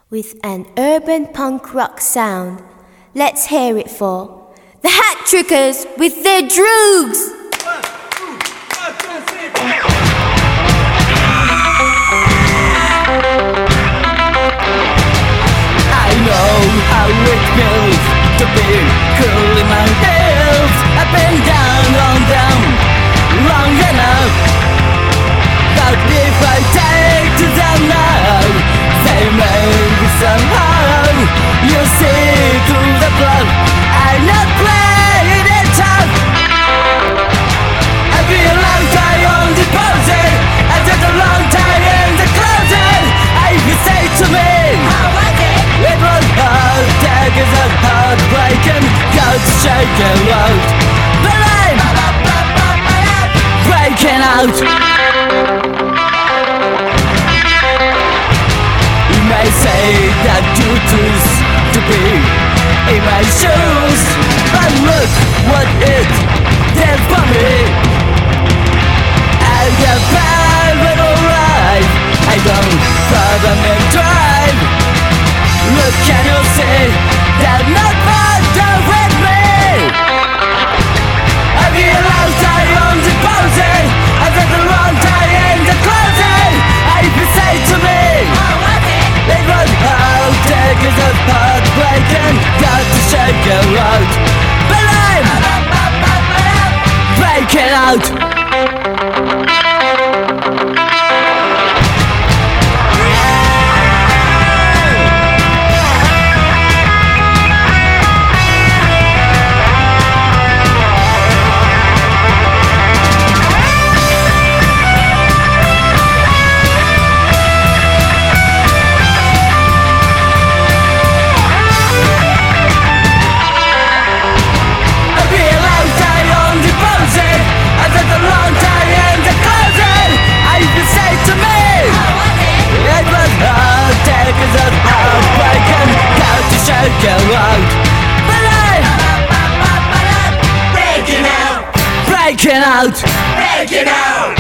with an urban punk rock sound. Let's hear it for the Hat Trickers with their Droogs! I know how it feels to be cool in my heels. I've been down, long enough. But if I take to them now, they maybe somehow you'll see through the blood. I'm not playing it tough. I've been a long time on the deposit. I took a long time in the closet. I could say to me, how was it? It was hard, daggers of heartbreaking, guts shaking out. But I'm breaking out. You may say that you choose to be in my shoes, but look what it did for me. I have bad little life. I don't bother me drive. Look, can you see that not bother with me? I've been a long time on the deposit. I've got the wrong time in the closet. I could say to me, how was it? It was hard, daggers of heartbreaking, got to shake it out. But I'm breaking out. Go out, but I'm breaking out, breaking out, breaking out.